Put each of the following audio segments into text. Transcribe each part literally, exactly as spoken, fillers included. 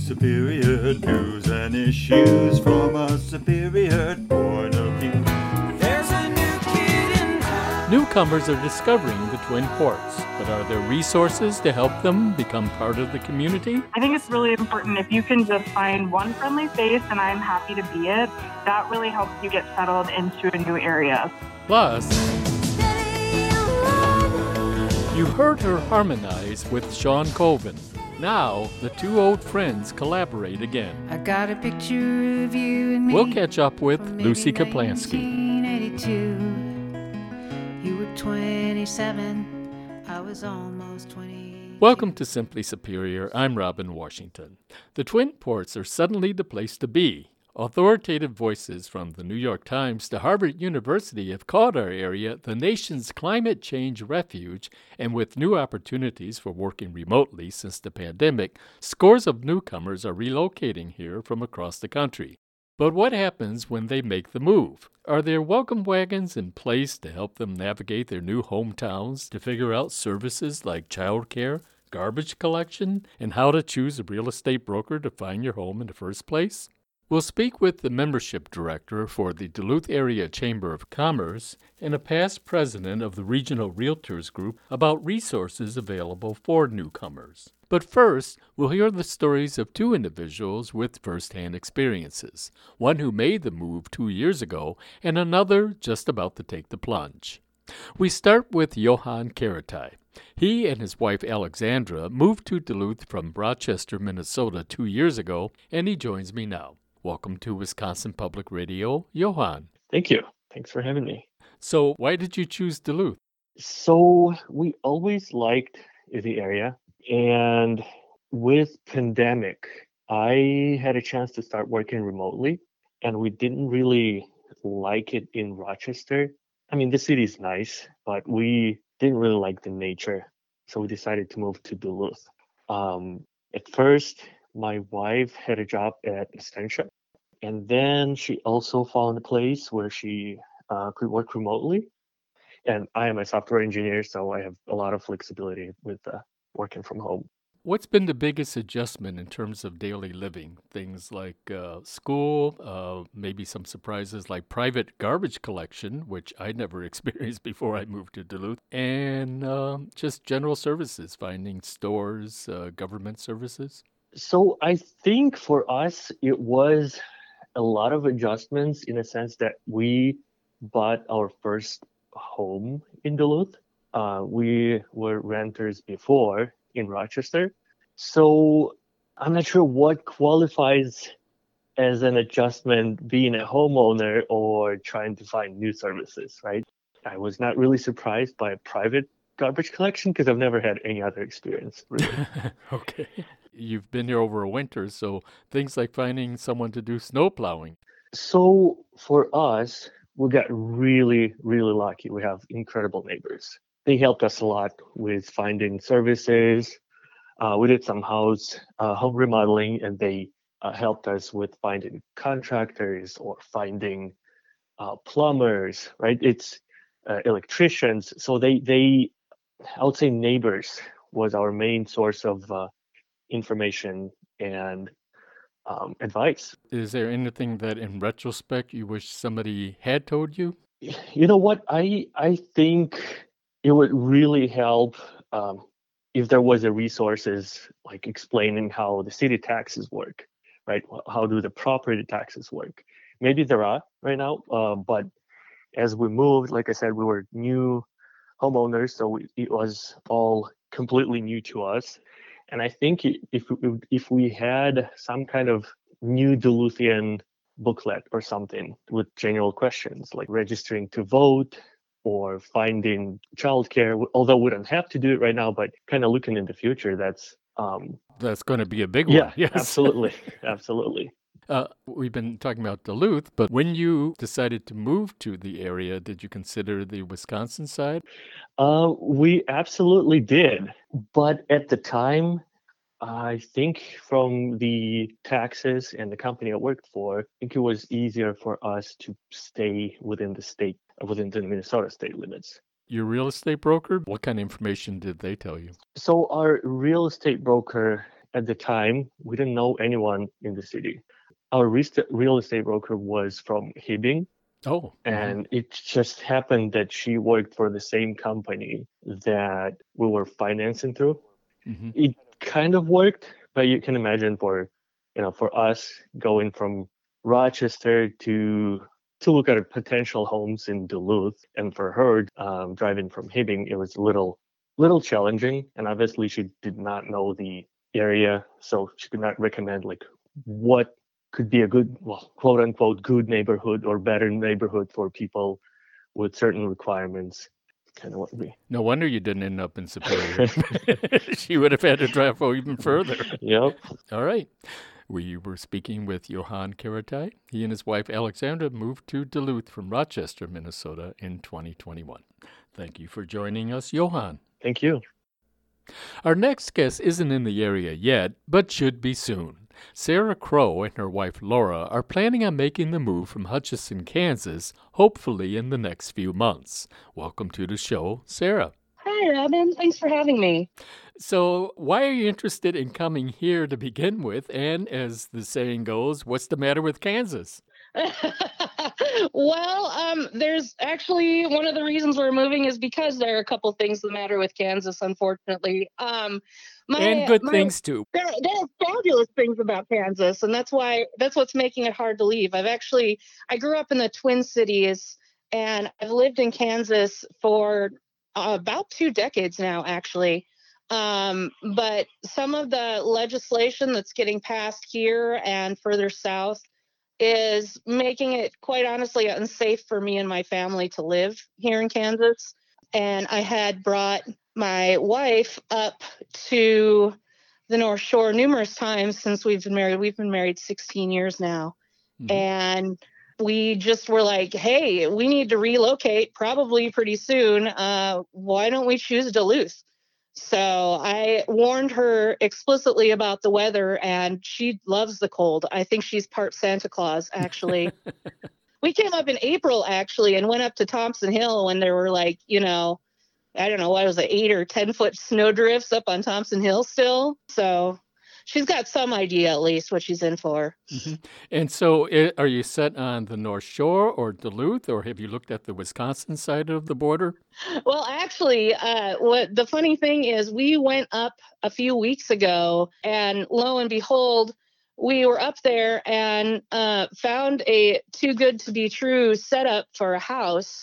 Superior news and issues from a superior point of view. There's a new kid in town. Newcomers are discovering the Twin Ports, but are there resources to help them become part of the community? I think it's really important if you can just find one friendly face and I'm happy to be it, that really helps you get settled into a new area. Plus, you heard her harmonize with Sean Colvin. Now, the two old friends collaborate again. I got a picture of you and me. We'll catch up with from Lucy maybe Kaplansky. nineteen eighty-two. You were twenty-seven. I was almost twenty. Welcome to Simply Superior. I'm Robin Washington. The Twin Ports are suddenly the place to be. Authoritative voices from the New York Times to Harvard University have called our area the nation's climate change refuge, and with new opportunities for working remotely since the pandemic, scores of newcomers are relocating here from across the country. But what happens when they make the move? Are there welcome wagons in place to help them navigate their new hometowns, to figure out services like childcare, garbage collection, and how to choose a real estate broker to find your home in the first place? We'll speak with the membership director for the Duluth Area Chamber of Commerce and a past president of the Regional Realtors Group about resources available for newcomers. But first, we'll hear the stories of two individuals with first-hand experiences, one who made the move two years ago and another just about to take the plunge. We start with Johan Karatai. He and his wife Alexandra moved to Duluth from Rochester, Minnesota two years ago, and he joins me now. Welcome to Wisconsin Public Radio, Johan. Thank you. Thanks for having me. So why did you choose Duluth? So we always liked the area, and with pandemic, I had a chance to start working remotely, and we didn't really like it in Rochester. I mean, the city is nice, but we didn't really like the nature, so we decided to move to Duluth. Um, at first, my wife had a job at Essentia, and then she also found a place where she uh, could work remotely. And I am a software engineer, so I have a lot of flexibility with uh, working from home. What's been the biggest adjustment in terms of daily living? Things like uh, school, uh, maybe some surprises like private garbage collection, which I never experienced before I moved to Duluth, and uh, just general services, finding stores, uh, government services. So I think for us, it was a lot of adjustments in a sense that we bought our first home in Duluth. Uh, we were renters before in Rochester. So I'm not sure what qualifies as an adjustment being a homeowner or trying to find new services, right? I was not really surprised by a private garbage collection because I've never had any other experience, really. Okay. You've been here over a winter, so things like finding someone to do snow plowing. So for us, we got really, really lucky. We have incredible neighbors. They helped us a lot with finding services. Uh, we did some house uh, home remodeling, and they uh, helped us with finding contractors or finding uh, plumbers, right? It's uh, electricians. So they, they, I would say neighbors was our main source of uh, information and um, advice. Is there anything that in retrospect you wish somebody had told you? You know what? I I think it would really help um, if there was a resources like explaining how the city taxes work, right? How do the property taxes work? Maybe there are right now, uh, but as we moved, like I said, we were new homeowners, so we, it was all completely new to us. And I think if if we had some kind of new Duluthian booklet or something with general questions like registering to vote or finding childcare, although we don't have to do it right now, but kind of looking in the future, that's um, that's going to be a big yeah, one. Yes, absolutely, absolutely. Uh, we've been talking about Duluth, but when you decided to move to the area, did you consider the Wisconsin side? Uh, we absolutely did. But at the time, I think from the taxes and the company I worked for, I think it was easier for us to stay within the state, within the Minnesota state limits. Your real estate broker, what kind of information did they tell you? So our real estate broker at the time, we didn't know anyone in the city. Our re- real estate broker was from Hibbing, Oh. and it just happened that she worked for the same company that we were financing through. Mm-hmm. It kind of worked, but you can imagine for, you know, for us going from Rochester to to look at potential homes in Duluth, and for her um, driving from Hibbing, it was a little little challenging. And obviously, she did not know the area, so she could not recommend like what could be a good, well, quote unquote, good neighborhood or better neighborhood for people with certain requirements. Kind of what we. No wonder you didn't end up in Superior. She would have had to drive even further. Yep. All right. We were speaking with Johan Karatai. He and his wife Alexandra moved to Duluth from Rochester, Minnesota in twenty twenty-one. Thank you for joining us, Johan. Thank you. Our next guest isn't in the area yet, but should be soon. Sarah Crow and her wife Laura are planning on making the move from Hutchinson, Kansas, hopefully in the next few months. Welcome to the show, Sarah. Hi, Robin. Thanks for having me. So, why are you interested in coming here to begin with? And as the saying goes, what's the matter with Kansas? Well, um, there's actually one of the reasons we're moving is because there are a couple things the matter with Kansas, unfortunately. Um, my, and good my, things too. There, there are fabulous things about Kansas, and that's why that's what's making it hard to leave. I've actually I grew up in the Twin Cities, and I've lived in Kansas for uh, about two decades now, actually. Um, but some of the legislation that's getting passed here and further south is making it, quite honestly, unsafe for me and my family to live here in Kansas. And I had brought my wife up to the North Shore numerous times since we've been married. We've been married sixteen years now. Mm-hmm. And we just were like, hey, we need to relocate probably pretty soon. Uh, why don't we choose Duluth? So I warned her explicitly about the weather, and she loves the cold. I think she's part Santa Claus, actually. We came up in April, actually, and went up to Thompson Hill when there were like, you know, I don't know, what was it, eight or ten foot snow drifts up on Thompson Hill still. So she's got some idea, at least, what she's in for. Mm-hmm. And so it, are you set on the North Shore or Duluth, or have you looked at the Wisconsin side of the border? Well, actually, uh, what the funny thing is we went up a few weeks ago, and lo and behold, we were up there and uh, found a too good to be true setup for a house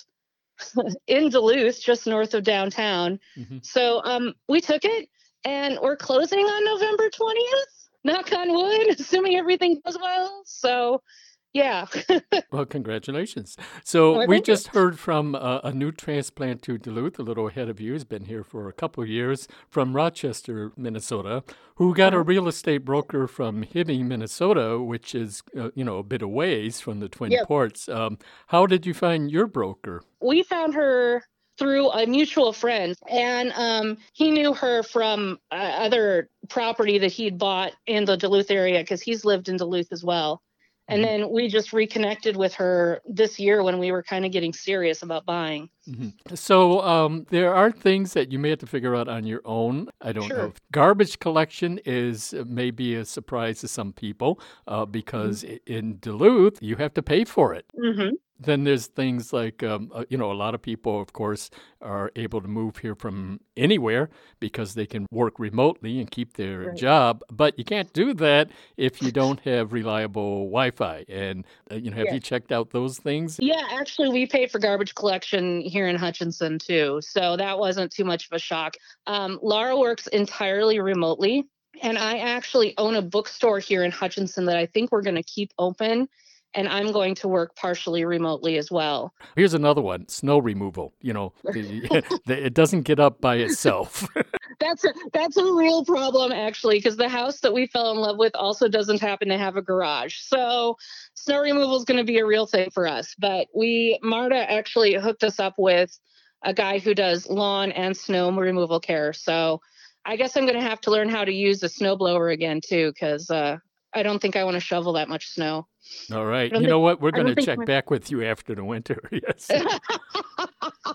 in Duluth, just north of downtown. Mm-hmm. So um, we took it. And we're closing on November twentieth, knock on wood, assuming everything goes well. So, yeah. Well, congratulations. So well, we just you. heard from uh, a new transplant to Duluth, a little ahead of you, has been here for a couple of years, from Rochester, Minnesota, who got a real estate broker from Hibbing, Minnesota, which is, uh, you know, a bit of ways from the Twin yep. Ports. Um, how did you find your broker? We found her through a mutual friend, and um, he knew her from uh, other property that he'd bought in the Duluth area because he's lived in Duluth as well. And mm-hmm. then we just reconnected with her this year when we were kind of getting serious about buying. Mm-hmm. So um, there are things that you may have to figure out on your own. I don't sure. know. Garbage collection is uh, maybe a surprise to some people uh, because mm-hmm. in Duluth, you have to pay for it. Mm-hmm. Then there's things like, um, uh, you know, a lot of people, of course, are able to move here from anywhere because they can work remotely and keep their right. job. But you can't do that if you don't have reliable Wi-Fi. And, uh, you know, have yeah. you checked out those things? Yeah, actually, we pay for garbage collection here in Hutchinson, too. So that wasn't too much of a shock. Um, Laura works entirely remotely. And I actually own a bookstore here in Hutchinson that I think we're going to keep open. And I'm going to work partially remotely as well. Here's another one, snow removal. You know, the, the, it doesn't get up by itself. That's a, that's a real problem, actually, because the house that we fell in love with also doesn't happen to have a garage. So snow removal is going to be a real thing for us. But we, Marta actually hooked us up with a guy who does lawn and snow removal care. So I guess I'm going to have to learn how to use a snowblower again, too, because uh, I don't think I want to shovel that much snow. All right. You think, know what? We're going to check my... back with you after the winter. Yes.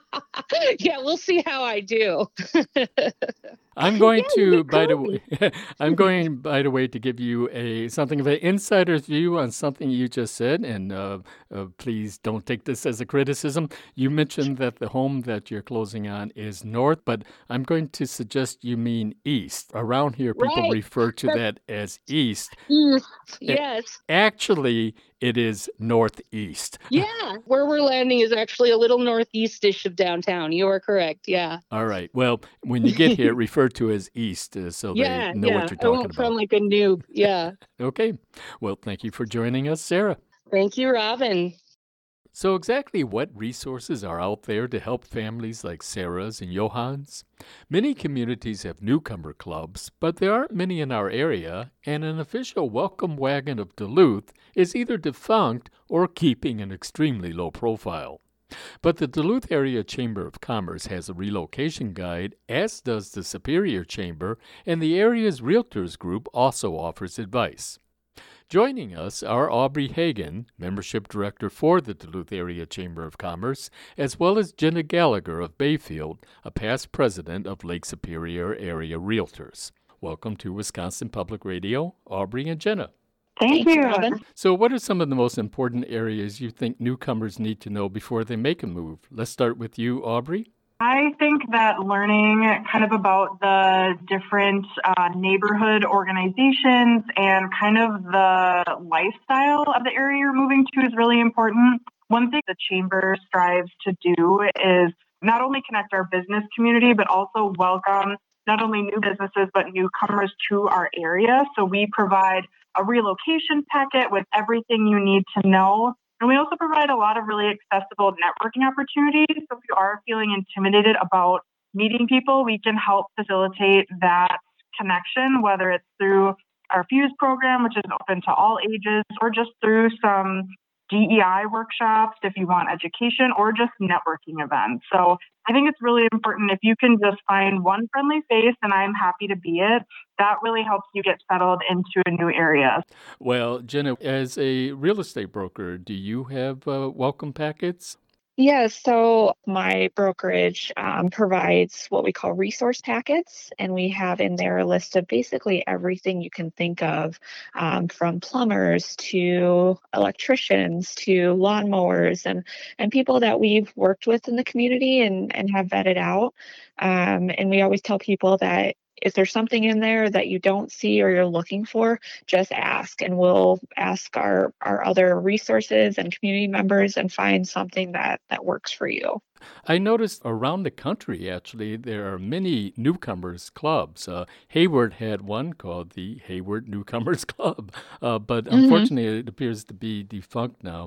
Yeah, we'll see how I do. I'm going Yeah, to, you by the could. way, I'm going, by the way, to give you a something of an insider's view on something you just said, and uh, uh, please don't take this as a criticism. You mentioned that the home that you're closing on is north, but I'm going to suggest you mean east. Around here, people Right. refer to That's that as east. east. A- Yes. Actually, it is northeast. Yeah. Where we're landing is actually a little northeastish of downtown. You are correct. Yeah. All right. Well, when you get here, refer to as east uh, so Yeah. they know Yeah. what you're I talking won't sound about. like a noob. Yeah. Okay. Well, thank you for joining us, Sarah. Thank you, Robin. So, exactly what resources are out there to help families like Sarah's and Johan's? Many communities have newcomer clubs, but there aren't many in our area, and an official welcome wagon of Duluth is either defunct or keeping an extremely low profile. But the Duluth Area Chamber of Commerce has a relocation guide, as does the Superior Chamber, and the area's Realtors Group also offers advice. Joining us are Aubrey Hagan, Membership Director for the Duluth Area Chamber of Commerce, as well as Jenna Gallagher of Bayfield, a past president of Lake Superior Area Realtors. Welcome to Wisconsin Public Radio, Aubrey and Jenna. Thank, Thank you. you, Robin. So what are some of the most important areas you think newcomers need to know before they make a move? Let's start with you, Aubrey. I think that learning kind of about the different uh, neighborhood organizations and kind of the lifestyle of the area you're moving to is really important. One thing the Chamber strives to do is not only connect our business community, but also welcome not only new businesses, but newcomers to our area. So we provide a relocation packet with everything you need to know. And we also provide a lot of really accessible networking opportunities. So if you are feeling intimidated about meeting people, we can help facilitate that connection, whether it's through our FUSE program, which is open to all ages, or just through some D E I workshops if you want education, or just networking events. So I think it's really important if you can just find one friendly face, and I'm happy to be it. That really helps you get settled into a new area. Well, Jenna, as a real estate broker, do you have uh, welcome packets? Yeah, so my brokerage um, provides what we call resource packets, and we have in there a list of basically everything you can think of, um, from plumbers to electricians to lawnmowers and and people that we've worked with in the community and, and have vetted out. Um, and we always tell people that if there's something in there that you don't see or you're looking for, just ask, and we'll ask our, our other resources and community members and find something that, that works for you. I noticed around the country, actually, there are many newcomers clubs. Uh, Hayward had one called the Hayward Newcomers Club, uh, but Mm-hmm. unfortunately it appears to be defunct now.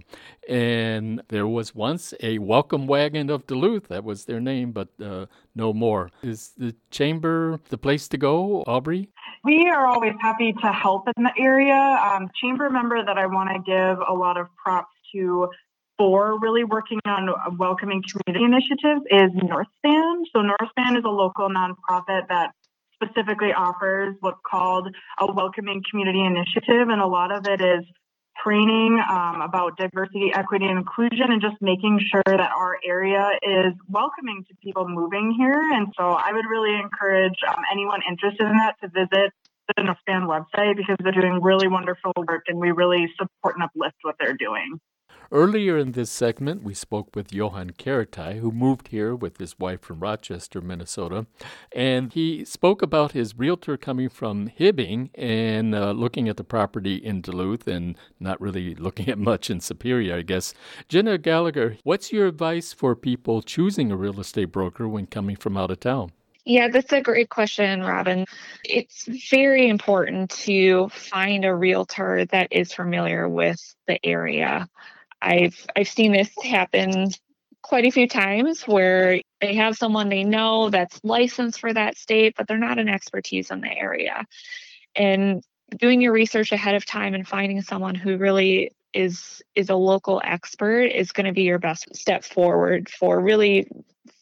And there was once a welcome wagon of Duluth. That was their name, but uh, no more. Is the chamber the place to go, Aubrey? We are always happy to help in the area. Um, chamber member that I want to give a lot of props to for really working on welcoming community initiatives is Northspan. So Northspan is a local nonprofit that specifically offers what's called a welcoming community initiative. And a lot of it is training um, about diversity, equity, and inclusion, and just making sure that our area is welcoming to people moving here. And so I would really encourage um, anyone interested in that to visit the Northspan website, because they're doing really wonderful work and we really support and uplift what they're doing. Earlier in this segment, we spoke with Johan Karatai, who moved here with his wife from Rochester, Minnesota, and he spoke about his realtor coming from Hibbing and uh, looking at the property in Duluth and not really looking at much in Superior, I guess. Jenna Gallagher, what's your advice for people choosing a real estate broker when coming from out of town? Yeah, that's a great question, Robin. It's very important to find a realtor that is familiar with the area. I've I've seen this happen quite a few times where they have someone they know that's licensed for that state, but they're not an expertise in the area. And doing your research ahead of time and finding someone who really is is a local expert is going to be your best step forward for really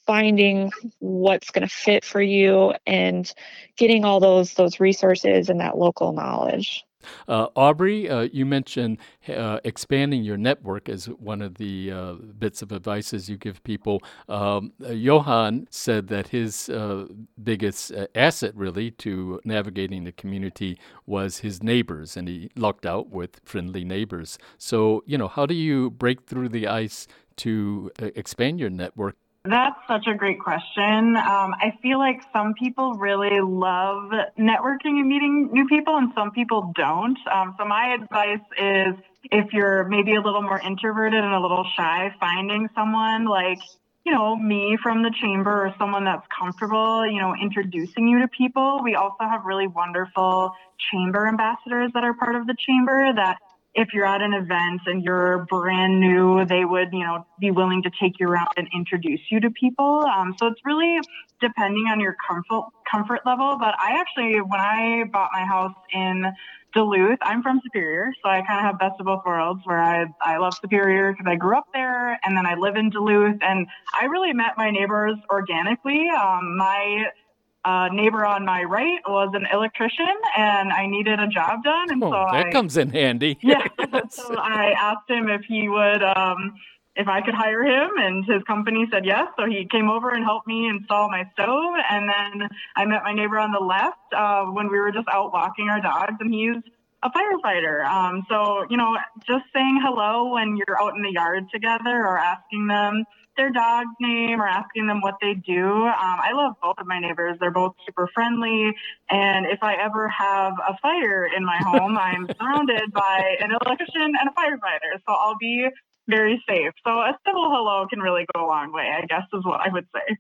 finding what's going to fit for you and getting all those those resources and that local knowledge. Uh, Aubrey, uh, you mentioned uh, expanding your network as one of the uh, bits of advices you give people. Um, uh, Johan said that his uh, biggest uh, asset, really, to navigating the community was his neighbors, and he lucked out with friendly neighbors. So, you know, how do you break through the ice to uh, expand your network? That's such a great question. Um, I feel like some people really love networking and meeting new people, and some people don't. Um, so my advice is, if you're maybe a little more introverted and a little shy, finding someone like, you know, me from the chamber, or someone that's comfortable, you know, introducing you to people. We also have really wonderful chamber ambassadors that are part of the chamber that, if you're at an event and you're brand new, they would, you know, be willing to take you around and introduce you to people. Um, so it's really depending on your comfort comfort level. But I actually, when I bought my house in Duluth, I'm from Superior, so I kind of have best of both worlds, where I I love Superior because I grew up there, and then I live in Duluth, and I really met my neighbors organically. Um, my Uh, neighbor on my right was an electrician, and I needed a job done. And oh, so that I, comes in handy. Yeah. So I asked him if he would, um, if I could hire him, and his company said yes. So he came over and helped me install my stove. And then I met my neighbor on the left uh, when we were just out walking our dogs, and he's a firefighter. Um, so, you know, just saying hello when you're out in the yard together, or asking them their dog's name, or asking them what they do. Um, I love both of my neighbors. They're both super friendly. And if I ever have a fire in my home, I'm surrounded by an electrician and a firefighter. So I'll be very safe. So a civil hello can really go a long way, I guess, is what I would say.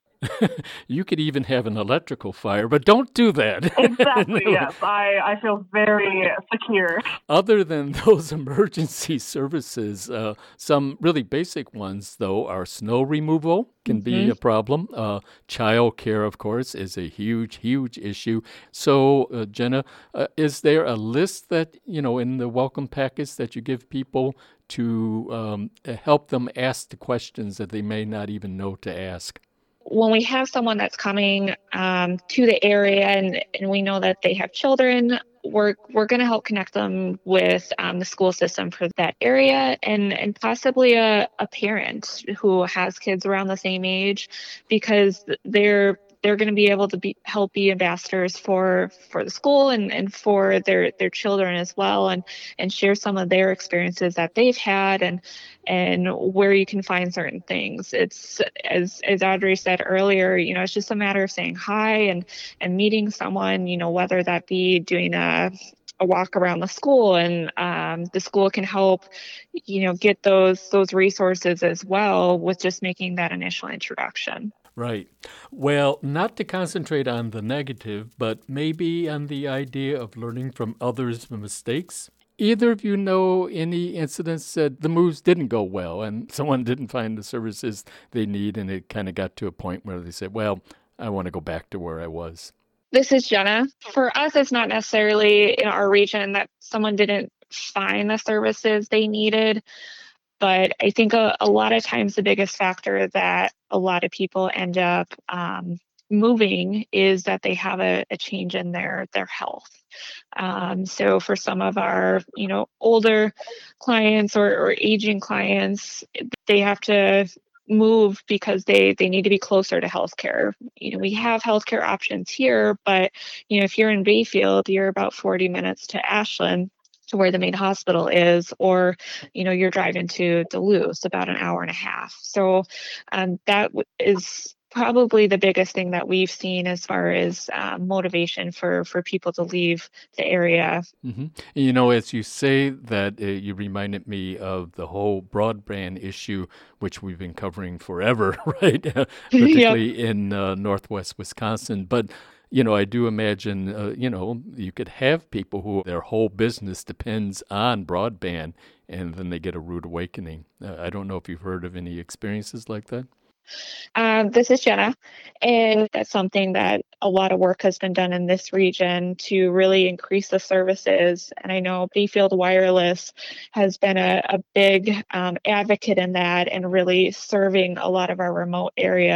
You could even have an electrical fire, but don't do that. Exactly, yes. I, I feel very secure. Other than those emergency services, uh, some really basic ones, though, are snow removal can Mm-hmm. be a problem. Uh, child care, of course, is a huge, huge issue. So, uh, Jenna, uh, is there a list that, you know, in the welcome package that you give people to um, help them ask the questions that they may not even know to ask? When we have someone that's coming um, to the area, and, and we know that they have children, we're we're going to help connect them with um, the school system for that area, and, and possibly a, a parent who has kids around the same age, because they're they're going to be able to be help be ambassadors for for the school and, and for their their children as well, and and share some of their experiences that they've had, and and where you can find certain things. It's, as as Audrey said earlier, you know, it's just a matter of saying hi and and meeting someone, you know, whether that be doing a a walk around the school, and um, the school can help, you know, get those those resources as well with just making that initial introduction. Right. Well, not to concentrate on the negative, but maybe on the idea of learning from others' mistakes. Either of you know any incidents that the moves didn't go well and someone didn't find the services they need, and it kind of got to a point where they said, well, I want to go back to where I was? This is Jenna. For us, it's not necessarily in our region that someone didn't find the services they needed. But I think a, a lot of times the biggest factor that a lot of people end up um, moving is that they have a, a change in their their health. Um, so for some of our, you know, older clients or, or aging clients, they have to move because they they need to be closer to healthcare. You know, we have healthcare options here, but you know, if you're in Bayfield, you're about forty minutes to Ashland, to where the main hospital is, or, you know, you're driving to Duluth, about an hour and a half. So um, that is probably the biggest thing that we've seen as far as uh, motivation for, for people to leave the area. Mm-hmm. You know, as you say that, uh, you reminded me of the whole broadband issue, which we've been covering forever, right? Particularly yep. in uh, Northwest Wisconsin. But you know, I do imagine, uh, you know, you could have people who their whole business depends on broadband, and then they get a rude awakening. Uh, I don't know if you've heard of any experiences like that. Um, this is Jenna, and that's something that a lot of work has been done in this region to really increase the services. And I know Bayfield Wireless has been a, a big um, advocate in that, and really serving a lot of our remote areas.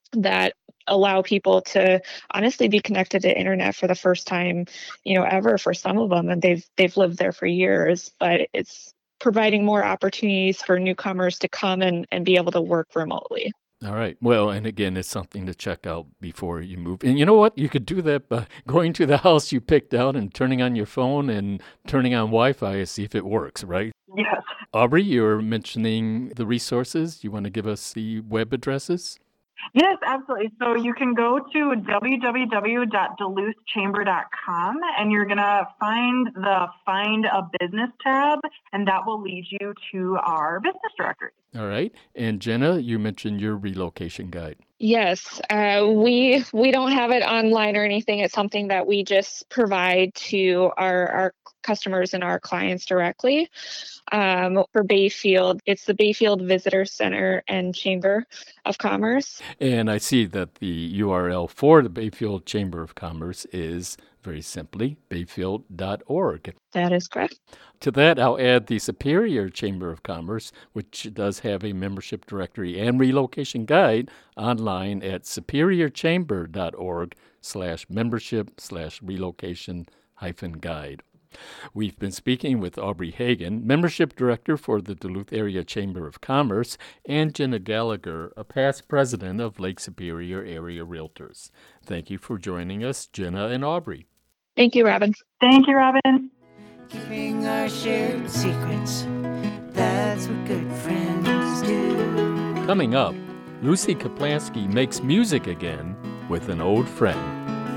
that allow people to honestly be connected to internet for the first time, you know, ever for some of them. And they've they've lived there for years, but it's providing more opportunities for newcomers to come and, and be able to work remotely. All right. Well, and again, it's something to check out before you move. And you know what? You could do that by going to the house you picked out and turning on your phone and turning on Wi-Fi to see if it works, right? Yes. Aubrey, you're mentioning the resources. You want to give us the web addresses? Yes, absolutely. So you can go to w w w dot duluth chamber dot com and you're going to find the Find a Business tab, and that will lead you to our business directory. All right. And Jenna, you mentioned your relocation guide. Yes, uh, we we don't have it online or anything. It's something that we just provide to our, our customers and our clients directly. Um, for Bayfield, it's the Bayfield Visitor Center and Chamber of Commerce. And I see that the U R L for the Bayfield Chamber of Commerce is very simply bayfield dot org. That is correct. To that, I'll add the Superior Chamber of Commerce, which does have a membership directory and relocation guide online at superior chamber dot org slash membership slash relocation hyphen guide. We've been speaking with Aubrey Hagen, Membership Director for the Duluth Area Chamber of Commerce, and Jenna Gallagher, a past president of Lake Superior Area Realtors. Thank you for joining us, Jenna and Aubrey. Thank you, Robin. Thank you, Robin. Keeping our shared secrets, that's what good friends do. Coming up, Lucy Kaplansky makes music again with an old friend.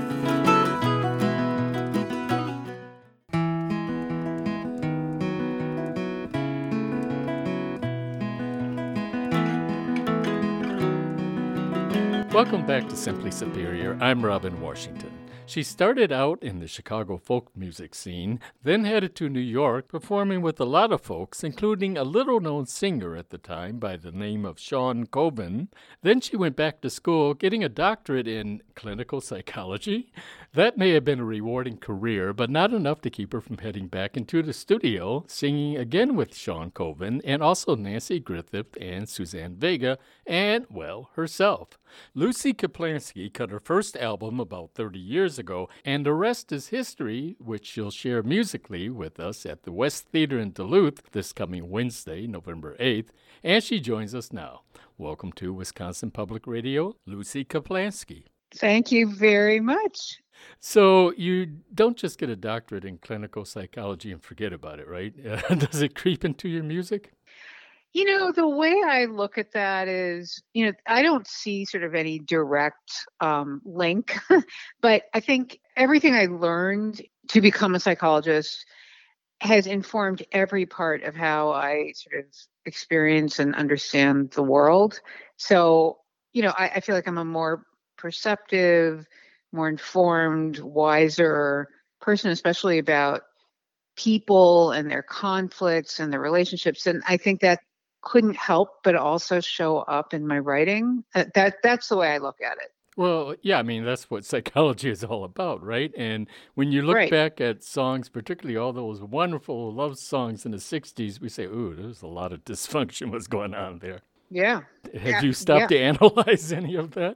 Welcome back to Simply Superior. I'm Robin Washington. She started out in the Chicago folk music scene, then headed to New York, performing with a lot of folks, including a little-known singer at the time by the name of Sean Coven. Then she went back to school, getting a doctorate in clinical psychology. That may have been a rewarding career, but not enough to keep her from heading back into the studio, singing again with Sean Coven, and also Nancy Griffith and Suzanne Vega, and, well, herself. Lucy Kaplansky cut her first album about thirty years ago, and the rest is history, which she'll share musically with us at the West Theater in Duluth this coming Wednesday, November eighth, and she joins us now. Welcome to Wisconsin Public Radio, Lucy Kaplansky. Thank you very much. So you don't just get a doctorate in clinical psychology and forget about it, right? Uh, does it creep into your music? You know, the way I look at that is, you know, I don't see sort of any direct um, link, but I think everything I learned to become a psychologist has informed every part of how I sort of experience and understand the world. So, you know, I, I feel like I'm a more perceptive, more informed, wiser person, especially about people and their conflicts and their relationships. And I think that couldn't help but also show up in my writing. That, that that's the way I look at it. Well, yeah, I mean, that's what psychology is all about, right? And when you look Right. back at songs, particularly all those wonderful love songs in the sixties, we say, ooh, there's a lot of dysfunction was going on there. Yeah. Have Yeah, you stopped to analyze any of that?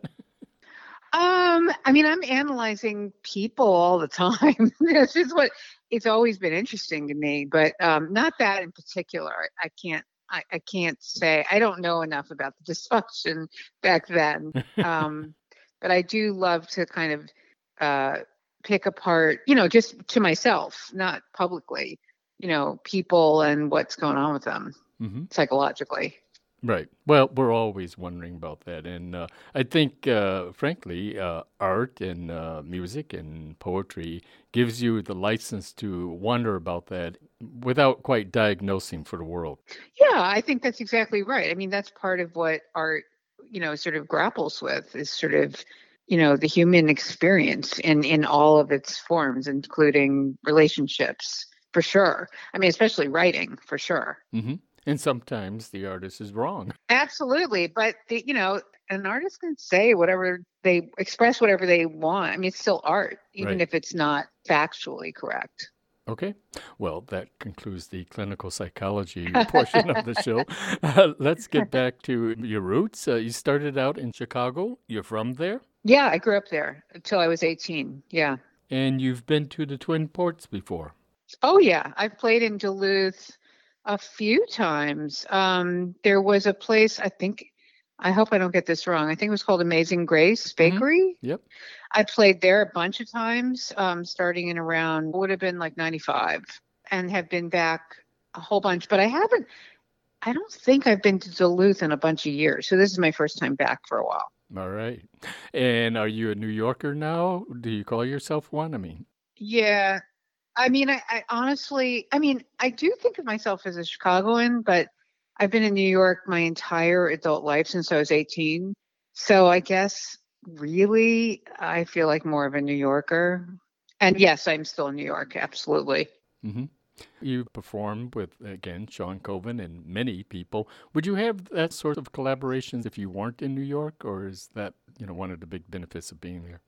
Um, I mean, I'm analyzing people all the time. This is what it's always been interesting to me, but um, not that in particular. I can't. I, I can't say. I don't know enough about the dysfunction back then. Um, but I do love to kind of uh, pick apart, you know, just to myself, not publicly, you know, people and what's going on with them Mm-hmm. psychologically. Right. Well, we're always wondering about that. And uh, I think, uh, frankly, uh, art and uh, music and poetry gives you the license to wonder about that without quite diagnosing for the world. Yeah, I think that's exactly right. I mean, that's part of what art, you know, sort of grapples with is sort of, you know, the human experience in, in all of its forms, including relationships, for sure. I mean, especially writing, for sure. Mm-hmm. And sometimes the artist is wrong. Absolutely. But, the, you know, an artist can say whatever they express, whatever they want. I mean, it's still art, even Right. if it's not factually correct. Okay. Well, that concludes the clinical psychology portion of the show. Uh, let's get back to your roots. Uh, you started out in Chicago. You're from there? Yeah, I grew up there until I was eighteen. Yeah. And you've been to the Twin Ports before? Oh, yeah. I've played in Duluth a few times. Um, there was a place, I think, I hope I don't get this wrong. I think it was called Amazing Grace Bakery. Yep. I played there a bunch of times, um, starting in around, would have been like ninety-five, and have been back a whole bunch. But I haven't, I don't think I've been to Duluth in a bunch of years. So this is my first time back for a while. All right. And are you a New Yorker now? Do you call yourself one? I mean, Yeah. I mean, I, I honestly, I mean, I do think of myself as a Chicagoan, but I've been in New York my entire adult life since I was eighteen. So I guess really I feel like more of a New Yorker. And yes, I'm still in New York. Absolutely. hmm you perform with, again, Sean Colvin and many people. Would you have that sort of collaborations if you weren't in New York, or is that, you know, one of the big benefits of being there?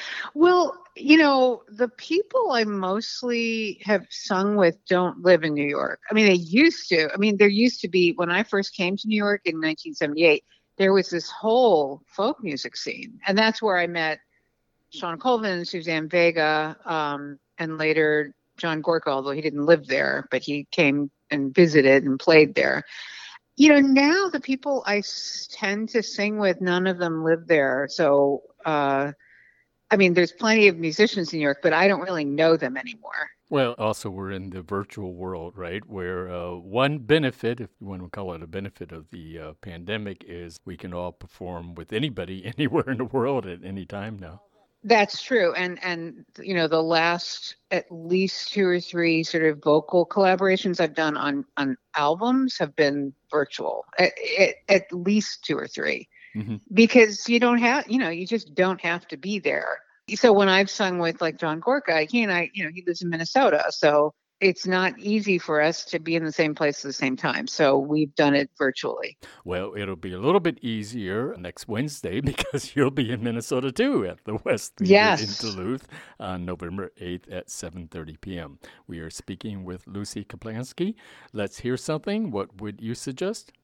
Well, you know, the people I mostly have sung with don't live in New York. I mean, they used to. I mean, there used to be, when I first came to New York in nineteen seventy-eight, there was this whole folk music scene. And that's where I met Sean Colvin, Suzanne Vega, um, and later John Gorka, although he didn't live there, but he came and visited and played there. You know, now the people I s- tend to sing with, none of them live there. So, uh, I mean, there's plenty of musicians in New York, but I don't really know them anymore. Well, also, we're in the virtual world, right? Where uh, one benefit, if you want to call it a benefit of the uh, pandemic, is we can all perform with anybody anywhere in the world at any time now. That's true. And, and you know, the last at least two or three sort of vocal collaborations I've done on, on albums have been virtual, at, at, at least two or three. hmm Because you don't have, you know, you just don't have to be there. So when I've sung with like John Gorka, he and I, you know, he lives in Minnesota. So it's not easy for us to be in the same place at the same time. So we've done it virtually. Well, it'll be a little bit easier next Wednesday because you'll be in Minnesota too at the West Theater Yes. in Duluth on November eighth at seven thirty p.m. We are speaking with Lucy Kaplansky. Let's hear something. What would you suggest?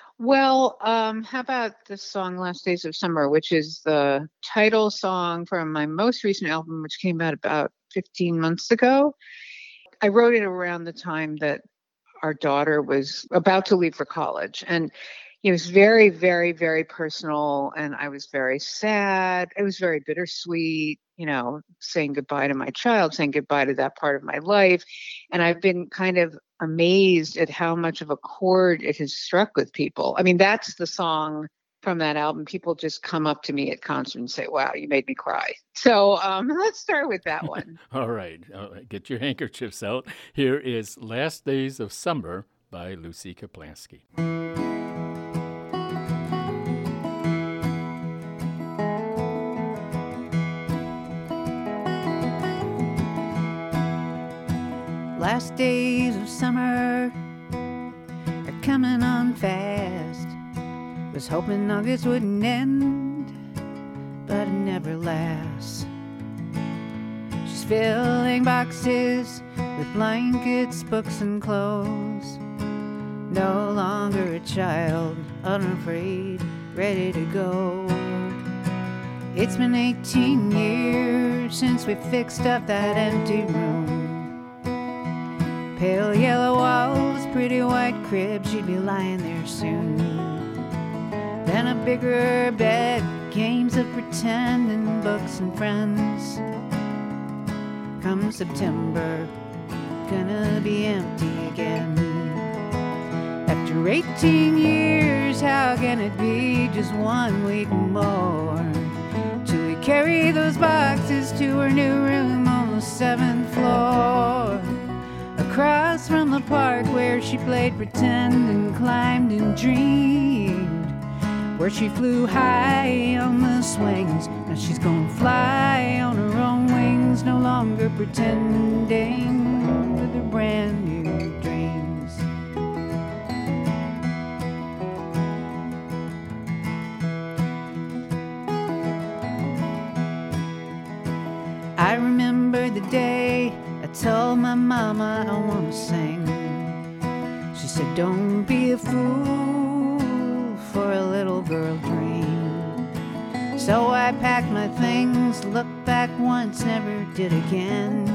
Well, um, how about the song Last Days of Summer, which is the title song from my most recent album, which came out about fifteen months ago. I wrote it around the time that our daughter was about to leave for college. And it was very, very, very personal. And I was very sad. It was very bittersweet, you know, saying goodbye to my child, saying goodbye to that part of my life. And I've been kind of amazed at how much of a chord it has struck with people. I mean, that's the song from that album. People just come up to me at concerts and say, wow, you made me cry. So um, let's start with that one. All right, uh, get your handkerchiefs out. Here is Last Days of Summer by Lucy Kaplansky. Last days of summer are coming on fast. Was hoping August wouldn't end, but it never lasts. She's filling boxes with blankets, books, and clothes. No longer a child, unafraid, ready to go. It's been eighteen years since we fixed up that empty room. Pale yellow walls, pretty white crib, she'd be lying there soon. Then a bigger bed, games of pretending, books and friends. Come September, gonna be empty again. After eighteen years, how can it be just one week more till we carry those boxes to her new room on the seventh floor? Across from the park where she played pretend and climbed and dreamed, where she flew high on the swings. Now she's gonna fly on her own wings, no longer pretending with her brand new dreams. I remember the day I told my my mama, I wanna sing. She said, don't be a fool for a little girl dream. So I packed my things, looked back once, never did again.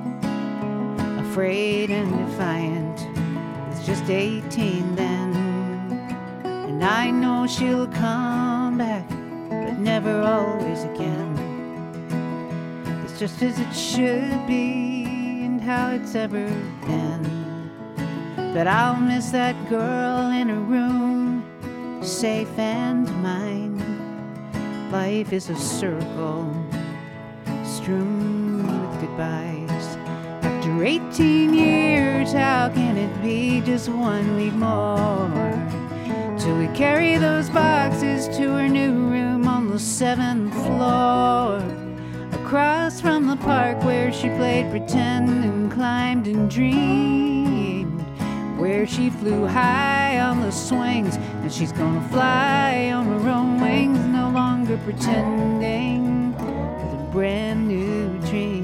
Afraid and defiant, was just eighteen then. And I know she'll come back, but never always again. It's just as it should be and how it's ever been. But I'll miss that girl in a room, safe and mine. Life is a circle strewn with goodbyes. After eighteen years, how can it be just one week more till we carry those boxes to her new room on the seventh floor, across from the park where she played pretend and climbed and dreamed, where she flew high on the swings, and she's gonna fly on her own wings, no longer pretending with a brand new dream.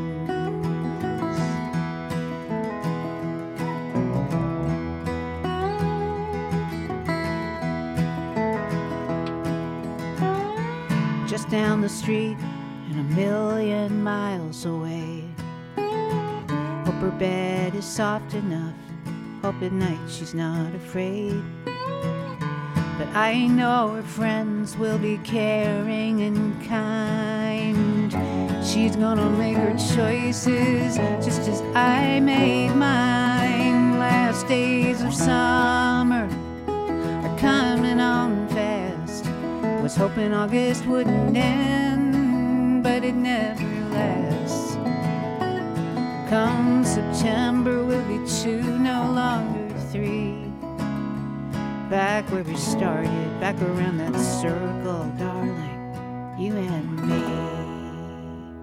Just down the street and a million miles away, hope her bed is soft enough, hope at night she's not afraid. But I know her friends will be caring and kind. She's gonna make her choices just as I made mine. Last days of summer are coming on fast. Was hoping August wouldn't end, but it never lasts. Come September, we'll be two, no longer three. Back where we started, back around that circle, darling, you and me.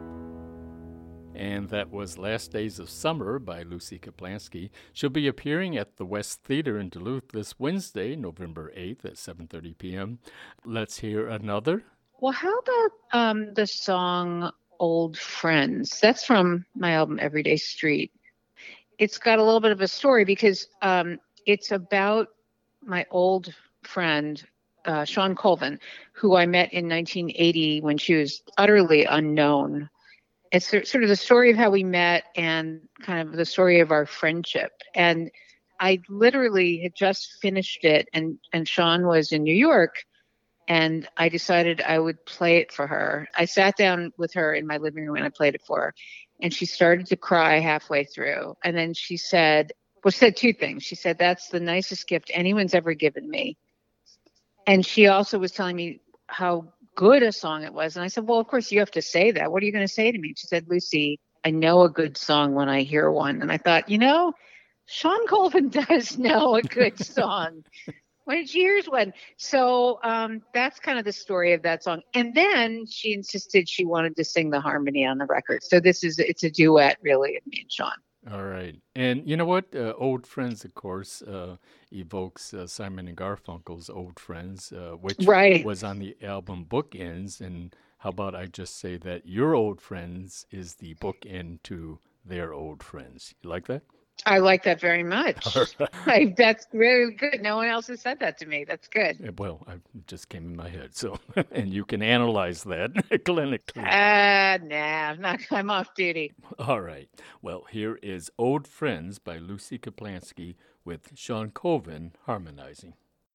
And that was Last Days of Summer by Lucy Kaplansky. She'll be appearing at the West Theater in Duluth this Wednesday, November eighth at seven thirty p.m. Let's hear another. Well, how about um, the song Old Friends? That's from my album Everyday Street. It's got a little bit of a story because um, it's about my old friend, uh, Shawn Colvin, who I met in nineteen eighty when she was utterly unknown. It's sort of the story of how we met and kind of the story of our friendship. And I literally had just finished it, and, and Shawn was in New York, and I decided I would play it for her. I sat down with her in my living room and I played it for her. And she started to cry halfway through. And then she said, well, she said two things. She said, that's the nicest gift anyone's ever given me. And she also was telling me how good a song it was. And I said, well, of course you have to say that. What are you going to say to me? She said, Lucy, I know a good song when I hear one. And I thought, you know, Shawn Colvin does know a good song. When she hears one. So um, that's kind of the story of that song. And then she insisted she wanted to sing the harmony on the record. So this is, it's a duet really of me and Shawn. All right. And you know what? Uh, Old Friends, of course, uh, evokes uh, Simon and Garfunkel's Old Friends, uh, which right. was on the album Bookends. And how about I just say that Your Old Friends is the bookend to Their Old Friends. You like that? I like that very much. Like, that's really good. No one else has said that to me. That's good. Well, I just came in my head. So, and you can analyze that clinically. Uh, nah, I'm, not, I'm off duty. All right. Well, here is Old Friends by Lucy Kaplansky with Shawn Colvin harmonizing.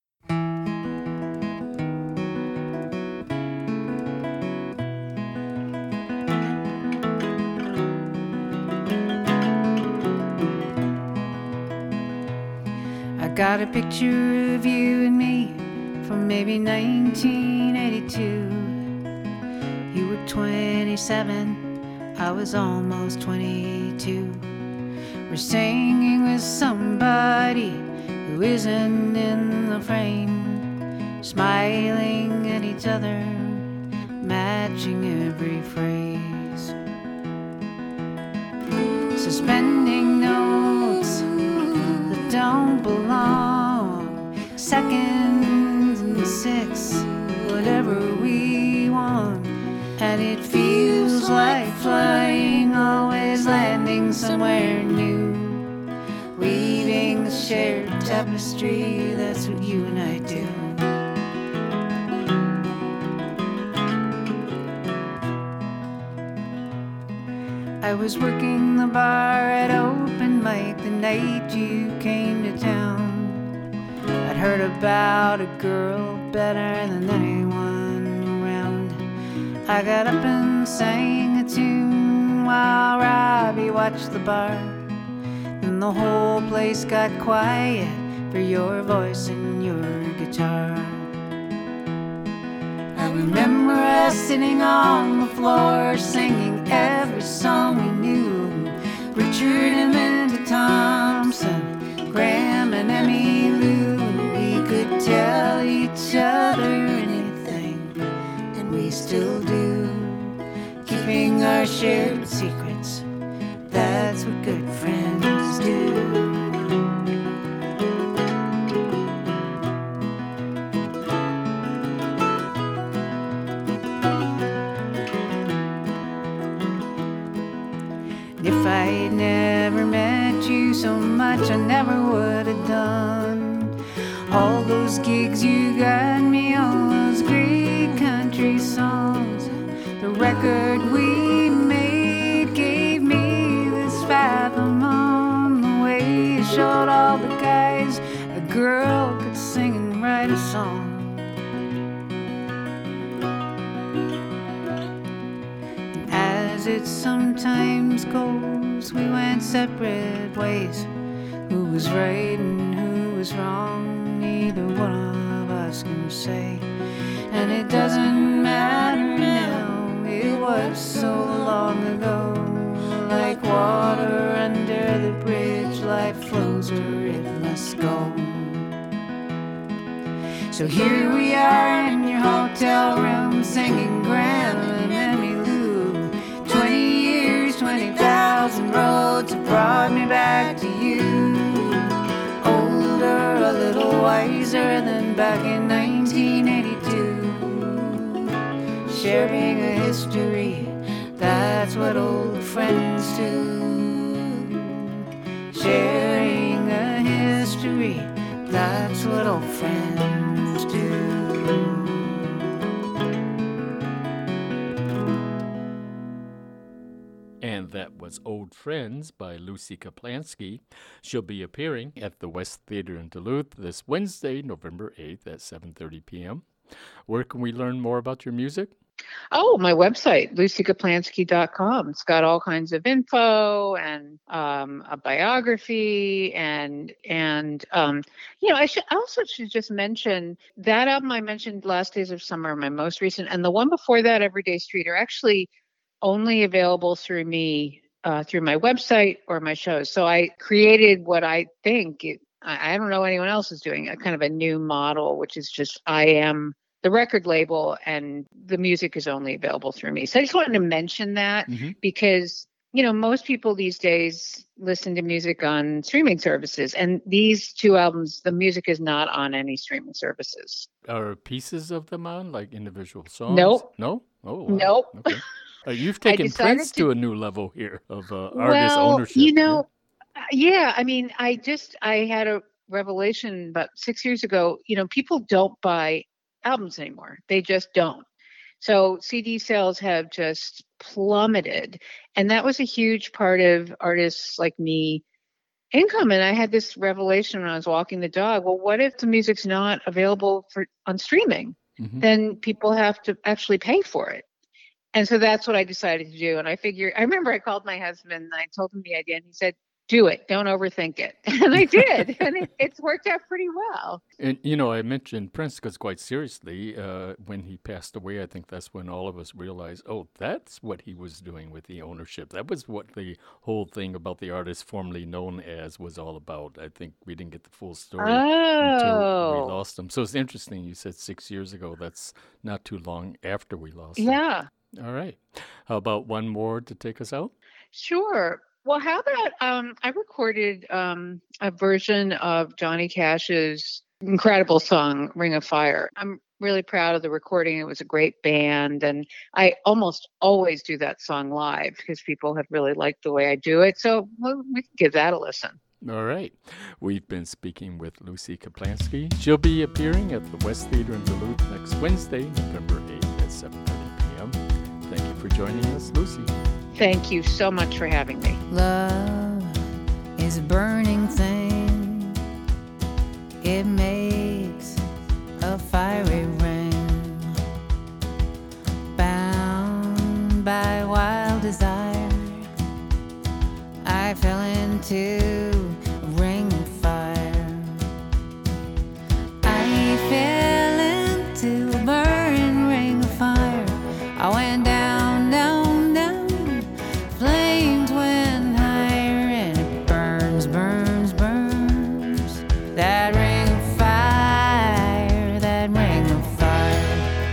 Got a picture of you and me from maybe nineteen eighty-two. You were twenty-seven, I was almost twenty-two. We're singing with somebody who isn't in the frame, smiling at each other, matching every phrase, suspending notes that don't belong, seconds and six, whatever we want. And it feels like flying, always landing somewhere new, weaving the shared tapestry. That's what you and I do. I was working the bar at open mic the night you came to town. I'd heard about a girl better than anyone around. I got up and sang a tune while Robbie watched the bar. Then the whole place got quiet for your voice and your guitar. I remember us sitting on the floor singing every song we knew. Richard and Linda Thompson, Graham and Emmy Lou. We could tell each other anything, and we still do. Keeping our shared secrets, that's what good friends do. If I'd never met you so much, I never would have done all those gigs you got me on, those great country songs. The record we made gave me this fathom on the way you showed all the guys a girl could sing and write a song. As it sometimes goes, we went separate ways. Who was right and who was wrong, neither one of us can say. And it doesn't matter now, it was so long ago. Like water under the bridge, life flows where it must go. So here we are in your hotel room, singing Graham and Emmy Lou. Twenty years, twenty thousand roads have brought me back to you. Older, a little wiser than back in nineteen eighty-two. Sharing a history, that's what old friends do. Sharing a history, that's what old friends do. And that was Old Friends by Lucy Kaplansky. She'll be appearing at the West Theater in Duluth this Wednesday, November eighth at seven thirty p.m. Where can we learn more about your music? Oh, my website, lucy kaplansky dot com. It's got all kinds of info and um, a biography and, and um, you know, I should I also should just mention that album I mentioned, Last Days of Summer, my most recent, and the one before that, Everyday Street, are actually only available through me, uh, through my website or my shows. So I created what I think, it, I, I don't know anyone else is doing, a kind of a new model, which is just I am the record label and the music is only available through me. So I just wanted to mention that mm-hmm. because, you know, most people these days listen to music on streaming services, and these two albums, the music is not on any streaming services. Are pieces of them on, like individual songs? Nope. No? Oh, wow. Nope. Okay. Uh, you've taken Prince to, to a new level here of uh, artist well, ownership. You know, yeah. yeah, I mean, I just, I had a revelation about six years ago. You know, people don't buy albums anymore. They just don't. So C D sales have just plummeted. And that was a huge part of artists like me income. And I had this revelation when I was walking the dog. Well, what if the music's not available for on streaming? Mm-hmm. Then people have to actually pay for it. And so that's what I decided to do. And I figured, I remember I called my husband and I told him the idea and he said, do it. Don't overthink it. And I did. And it, it's worked out pretty well. And, you know, I mentioned Prince because quite seriously, uh, when he passed away, I think that's when all of us realized, oh, that's what he was doing with the ownership. That was what the whole thing about the artist formerly known as was all about. I think we didn't get the full story oh. until we lost him. So it's interesting. You said six years ago. That's not too long after we lost him. Yeah. All right. How about one more to take us out? Sure. Well, how about um, I recorded um, a version of Johnny Cash's incredible song, Ring of Fire. I'm really proud of the recording. It was a great band, and I almost always do that song live because people have really liked the way I do it. So well, we can give that a listen. All right. We've been speaking with Lucy Kaplansky. She'll be appearing at the West Theater in Duluth next Wednesday, November eighth at seven thirty p.m. Thank you for joining us, Lucy. Thank you so much for having me. Love is a burning thing. It makes a fiery ring. Bound by wild desire, I fell into a ring of fire. I fell into a burning ring of fire. I went down, down, down. Flames went higher, and it burns, burns, burns. That ring of fire, that ring of fire.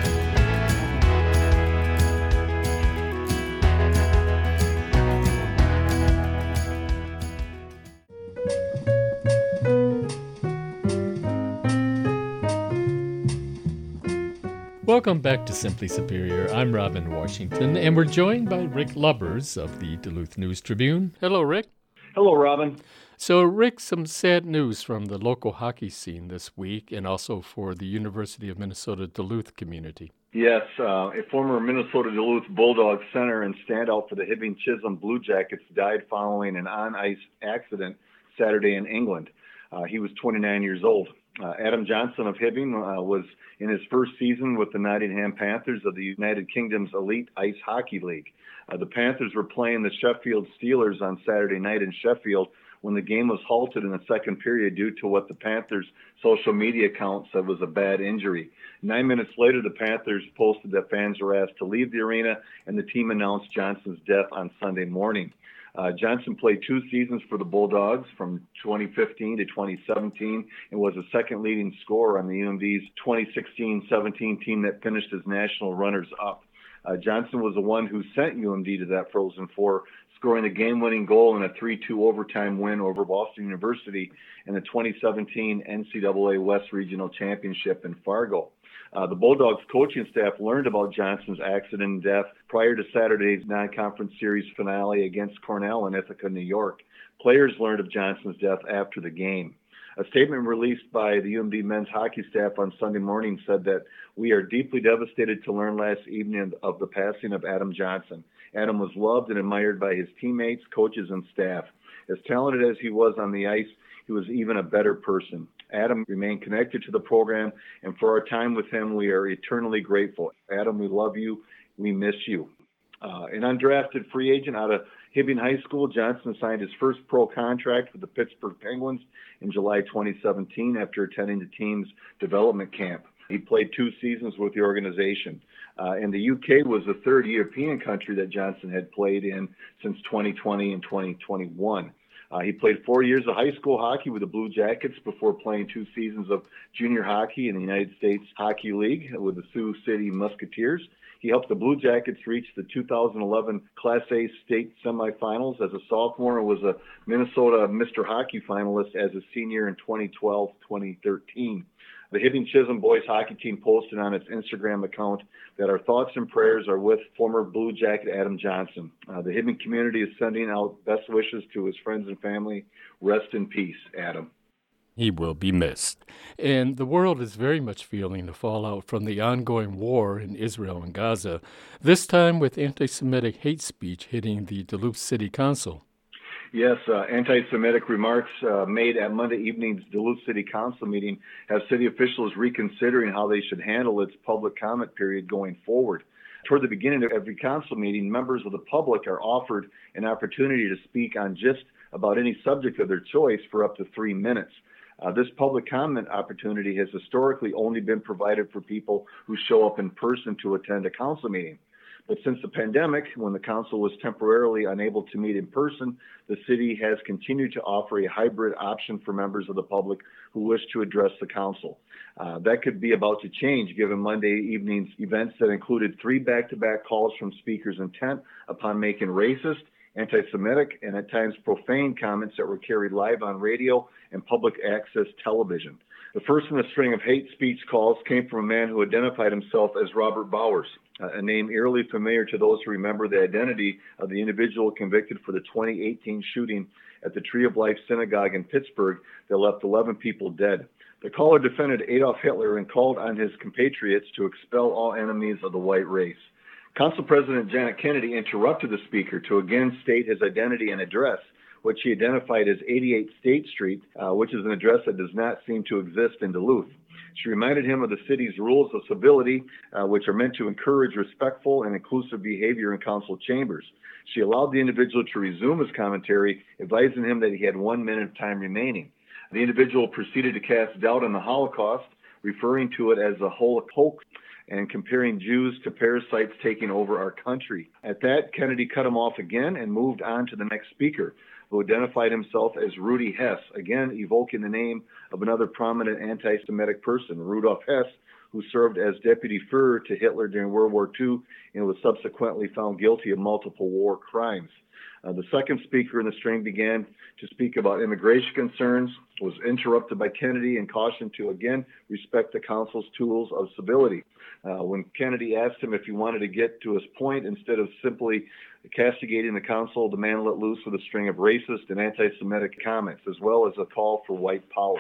Welcome back to Simply Superior. I'm Robin Washington, and we're joined by Rick Lubbers of the Duluth News Tribune. Hello, Rick. Hello, Robin. So, Rick, some sad news from the local hockey scene this week and also for the University of Minnesota Duluth community. Yes, uh, a former Minnesota Duluth Bulldogs center and standout for the Hibbing Chisholm Blue Jackets died following an on-ice accident Saturday in England. Uh, he was twenty-nine years old. Uh, Adam Johnson of Hibbing uh, was in his first season with the Nottingham Panthers of the United Kingdom's Elite Ice Hockey League. Uh, the Panthers were playing the Sheffield Steelers on Saturday night in Sheffield when the game was halted in the second period due to what the Panthers' social media account said was a bad injury. Nine minutes later, the Panthers posted that fans were asked to leave the arena, and the team announced Johnson's death on Sunday morning. Uh, Johnson played two seasons for the Bulldogs from twenty fifteen to twenty seventeen and was the second leading scorer on the U M D's twenty sixteen seventeen team that finished as national runners-up. Uh, Johnson was the one who sent U M D to that Frozen Four, scoring a game-winning goal in a three two overtime win over Boston University in the twenty seventeen N C double A West Regional Championship in Fargo. Uh, the Bulldogs coaching staff learned about Johnson's accident and death prior to Saturday's non-conference series finale against Cornell in Ithaca, New York. Players learned of Johnson's death after the game. A statement released by the U M D men's hockey staff on Sunday morning said that we are deeply devastated to learn last evening of the passing of Adam Johnson. Adam was loved and admired by his teammates, coaches, and staff. As talented as he was on the ice, he was even a better person. Adam remained connected to the program, and for our time with him, we are eternally grateful. Adam, we love you. We miss you. Uh, an undrafted free agent out of Hibbing High School, Johnson signed his first pro contract with the Pittsburgh Penguins in July twenty seventeen after attending the team's development camp. He played two seasons with the organization. Uh, and the U K was the third European country that Johnson had played in since twenty twenty and twenty twenty-one. Uh, he played four years of high school hockey with the Blue Jackets before playing two seasons of junior hockey in the United States Hockey League with the Sioux City Musketeers. He helped the Blue Jackets reach the two thousand eleven Class A state semifinals as a sophomore and was a Minnesota Mister Hockey finalist as a senior in twenty twelve twenty thirteen. The Hibbing Chisholm boys hockey team posted on its Instagram account that our thoughts and prayers are with former Blue Jacket Adam Johnson. Uh, the Hibbing community is sending out best wishes to his friends and family. Rest in peace, Adam. He will be missed. And the world is very much feeling the fallout from the ongoing war in Israel and Gaza, this time with anti-Semitic hate speech hitting the Duluth City Council. Yes, uh, anti-Semitic remarks uh, made at Monday evening's Duluth City Council meeting have city officials reconsidering how they should handle its public comment period going forward. Toward the beginning of every council meeting, members of the public are offered an opportunity to speak on just about any subject of their choice for up to three minutes. Uh, this public comment opportunity has historically only been provided for people who show up in person to attend a council meeting. But since the pandemic, when the council was temporarily unable to meet in person, the city has continued to offer a hybrid option for members of the public who wish to address the council. Uh, that could be about to change given Monday evening's events that included three back-to-back calls from speakers intent upon making racist, anti-Semitic, and at times profane comments that were carried live on radio and public access television. The first in a string of hate speech calls came from a man who identified himself as Robert Bowers, a name eerily familiar to those who remember the identity of the individual convicted for the twenty eighteen shooting at the Tree of Life Synagogue in Pittsburgh that left eleven people dead. The caller defended Adolf Hitler and called on his compatriots to expel all enemies of the white race. Council President Janet Kennedy interrupted the speaker to again state his identity and address, which she identified as eighty-eight State Street, uh, which is an address that does not seem to exist in Duluth. She reminded him of the city's rules of civility, uh, which are meant to encourage respectful and inclusive behavior in council chambers. She allowed the individual to resume his commentary, advising him that he had one minute of time remaining. The individual proceeded to cast doubt on the Holocaust, referring to it as a hoax and comparing Jews to parasites taking over our country. At that, Kennedy cut him off again and moved on to the next speaker, who identified himself as Rudy Hess, again evoking the name of another prominent anti-Semitic person, Rudolf Hess, who served as deputy Führer to Hitler during World War Two and was subsequently found guilty of multiple war crimes. Uh, the second speaker in the string began to speak about immigration concerns, was interrupted by Kennedy and cautioned to again respect the council's tools of civility. Uh, when Kennedy asked him if he wanted to get to his point, instead of simply castigating the council, the man let loose with a string of racist and anti-Semitic comments, as well as a call for white power.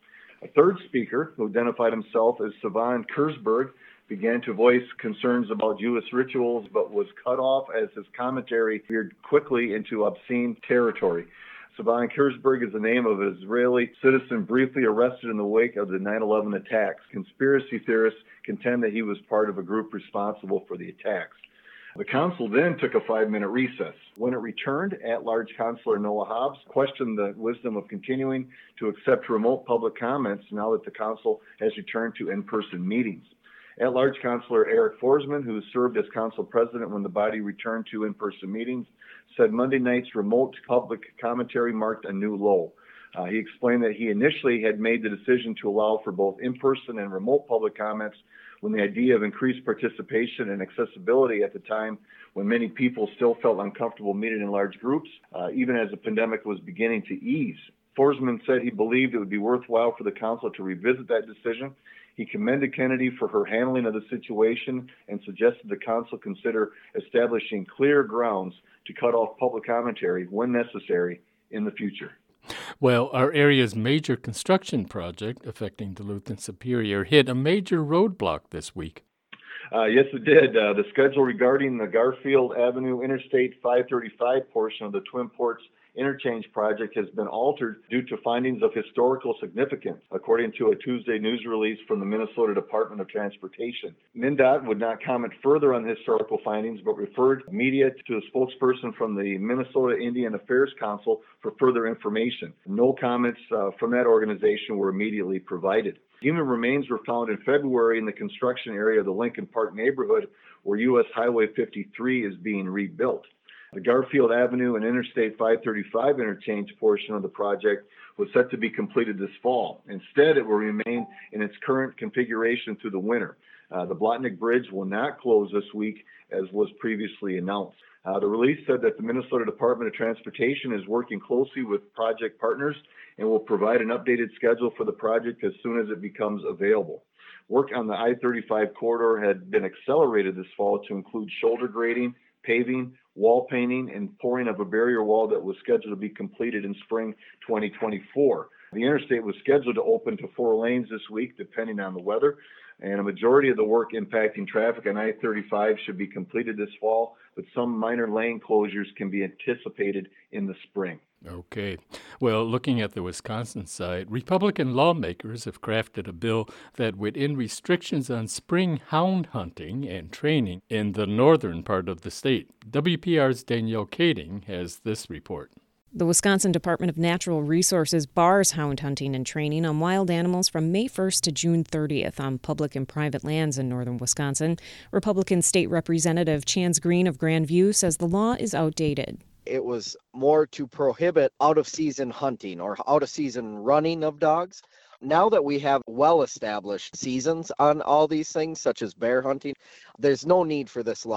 A third speaker, who identified himself as Savan Kurzberg, began to voice concerns about Jewish rituals, but was cut off as his commentary veered quickly into obscene territory. Savan Kurzberg is the name of an Israeli citizen briefly arrested in the wake of the nine eleven attacks. Conspiracy theorists contend that he was part of a group responsible for the attacks. The council then took a five-minute recess. When it returned, at-large Councilor Noah Hobbs questioned the wisdom of continuing to accept remote public comments now that the council has returned to in-person meetings. At-large Councilor Eric Forsman, who served as council president when the body returned to in-person meetings, said Monday night's remote public commentary marked a new low. Uh, he explained that he initially had made the decision to allow for both in-person and remote public comments when the idea of increased participation and accessibility at the time when many people still felt uncomfortable meeting in large groups, uh, even as the pandemic was beginning to ease. Forsman said he believed it would be worthwhile for the council to revisit that decision. He commended Kennedy for her handling of the situation and suggested the council consider establishing clear grounds to cut off public commentary when necessary in the future. Well, our area's major construction project affecting Duluth and Superior hit a major roadblock this week. Uh, yes, it did. Uh, the schedule regarding the Garfield Avenue Interstate five thirty-five portion of the Twin Ports Interchange project has been altered due to findings of historical significance, according to a Tuesday news release from the Minnesota Department of Transportation. MnDOT would not comment further on the historical findings, but referred media to a spokesperson from the Minnesota Indian Affairs Council for further information. No comments uh, from that organization were immediately provided. Human remains were found in February in the construction area of the Lincoln Park neighborhood, where U S Highway fifty-three is being rebuilt. The Garfield Avenue and Interstate five thirty-five interchange portion of the project was set to be completed this fall. Instead, it will remain in its current configuration through the winter. Uh, the Blotnick Bridge will not close this week, as was previously announced. Uh, the release said that the Minnesota Department of Transportation is working closely with project partners and will provide an updated schedule for the project as soon as it becomes available. Work on the I thirty-five corridor had been accelerated this fall to include shoulder grading, paving, wall painting, and pouring of a barrier wall that was scheduled to be completed in spring twenty twenty-four. The interstate was scheduled to open to four lanes this week, depending on the weather, and a majority of the work impacting traffic on I thirty-five should be completed this fall, but some minor lane closures can be anticipated in the spring. Okay. Well, looking at the Wisconsin side, Republican lawmakers have crafted a bill that would end restrictions on spring hound hunting and training in the northern part of the state. W P R's Danielle Kading has this report. The Wisconsin Department of Natural Resources bars hound hunting and training on wild animals from May first to June thirtieth on public and private lands in northern Wisconsin. Republican State Representative Chance Green of Grandview says the law is outdated. It was more to prohibit out-of-season hunting or out-of-season running of dogs. Now that we have well-established seasons on all these things, such as bear hunting, there's no need for this law.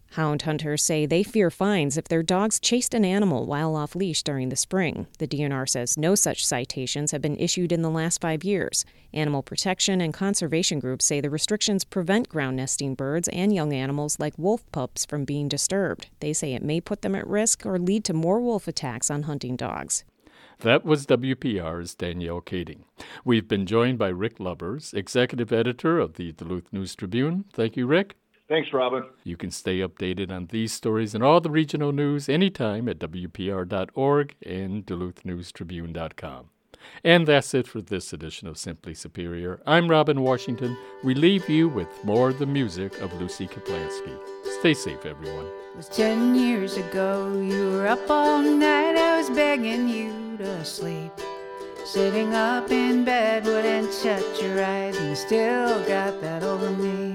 Hound hunters say they fear fines if their dogs chased an animal while off leash during the spring. The D N R says no such citations have been issued in the last five years. Animal protection and conservation groups say the restrictions prevent ground nesting birds and young animals like wolf pups from being disturbed. They say it may put them at risk or lead to more wolf attacks on hunting dogs. That was W P R's Danielle Kading. We've been joined by Rick Lubbers, executive editor of the Duluth News-Tribune. Thank you, Rick. Thanks, Robin. You can stay updated on these stories and all the regional news anytime at W P R dot org and Duluth News Tribune dot com. And that's it for this edition of Simply Superior. I'm Robin Washington. We leave you with more of the music of Lucy Kaplansky. Stay safe, everyone. It was ten years ago, you were up all night, I was begging you to sleep. Sitting up in bed, wouldn't shut your eyes, and you still got that over me.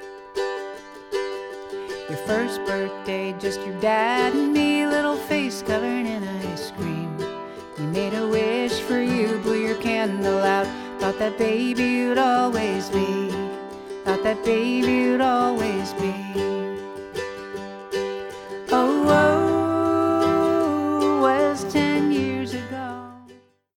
Your first birthday, just your dad and me, little face covered in ice cream. We made a wish for you, blew your candle out, thought that baby you'd always be, thought that baby you'd always be.